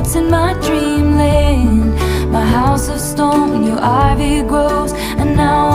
steps in my dreamland. My house of stone, your ivy grows, and now